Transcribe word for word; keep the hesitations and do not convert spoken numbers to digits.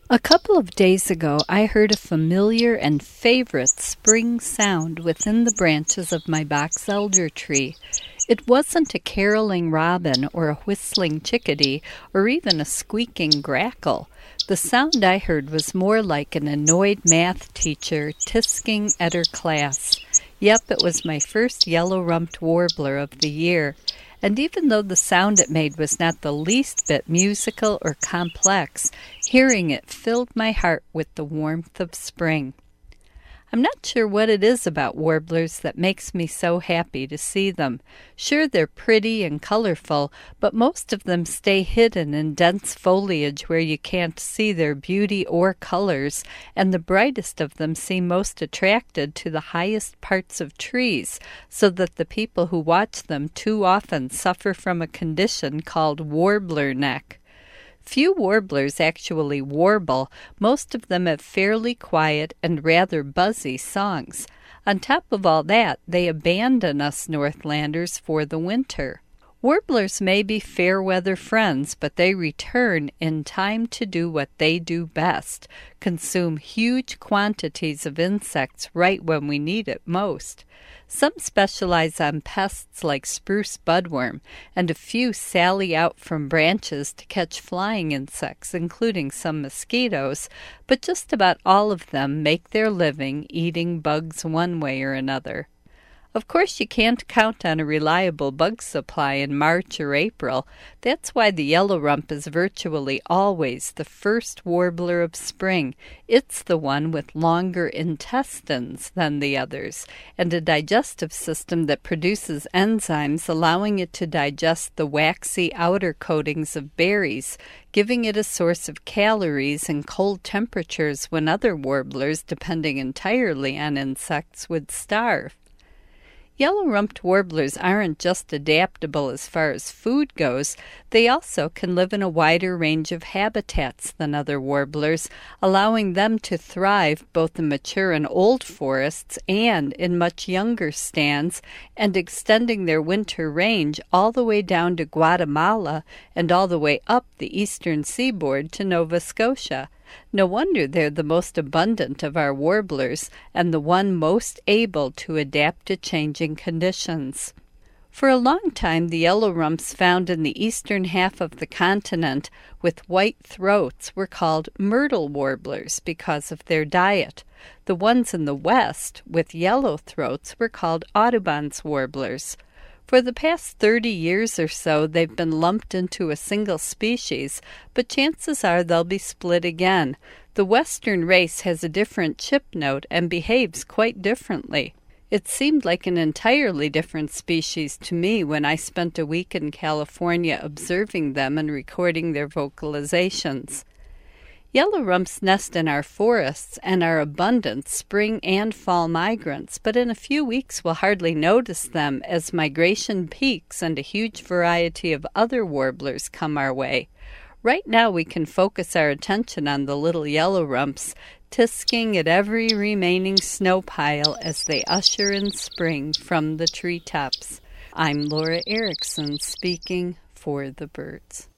A couple of days ago, I heard a familiar and favorite spring sound within the branches of my box elder tree. It wasn't a caroling robin or a whistling chickadee or even a squeaking grackle. The sound I heard was more like an annoyed math teacher tisking at her class. Yep, it was my first yellow-rumped warbler of the year. And even though the sound it made was not the least bit musical or complex, hearing it filled my heart with the warmth of spring. I'm not sure what it is about warblers that makes me so happy to see them. Sure, they're pretty and colorful, but most of them stay hidden in dense foliage where you can't see their beauty or colors, and the brightest of them seem most attracted to the highest parts of trees, so that the people who watch them too often suffer from a condition called warbler neck. Few warblers actually warble. Most of them have fairly quiet and rather buzzy songs. On top of all that, they abandon us Northlanders for the winter. Warblers may be fair-weather friends, but they return in time to do what they do best, consume huge quantities of insects right when we need it most. Some specialize on pests like spruce budworm, and a few sally out from branches to catch flying insects, including some mosquitoes, but just about all of them make their living eating bugs one way or another. Of course, you can't count on a reliable bug supply in March or April. That's why the yellow rump is virtually always the first warbler of spring. It's the one with longer intestines than the others, and a digestive system that produces enzymes allowing it to digest the waxy outer coatings of berries, giving it a source of calories in cold temperatures when other warblers, depending entirely on insects, would starve. Yellow-rumped warblers aren't just adaptable as far as food goes, they also can live in a wider range of habitats than other warblers, allowing them to thrive both in mature and old forests and in much younger stands, and extending their winter range all the way down to Guatemala and all the way up the eastern seaboard to Nova Scotia. No wonder they're the most abundant of our warblers and the one most able to adapt to changing conditions. For a long time, the yellow rumps found in the eastern half of the continent with white throats were called myrtle warblers because of their diet. The ones in the west with yellow throats were called Audubon's warblers. For the past thirty years or so, they've been lumped into a single species, but chances are they'll be split again. The western race has a different chip note and behaves quite differently. It seemed like an entirely different species to me when I spent a week in California observing them and recording their vocalizations. Yellow rumps nest in our forests and are abundant spring and fall migrants, but in a few weeks we'll hardly notice them as migration peaks and a huge variety of other warblers come our way. Right now we can focus our attention on the little yellow rumps, tisking at every remaining snow pile as they usher in spring from the treetops. I'm Laura Erickson speaking for the birds.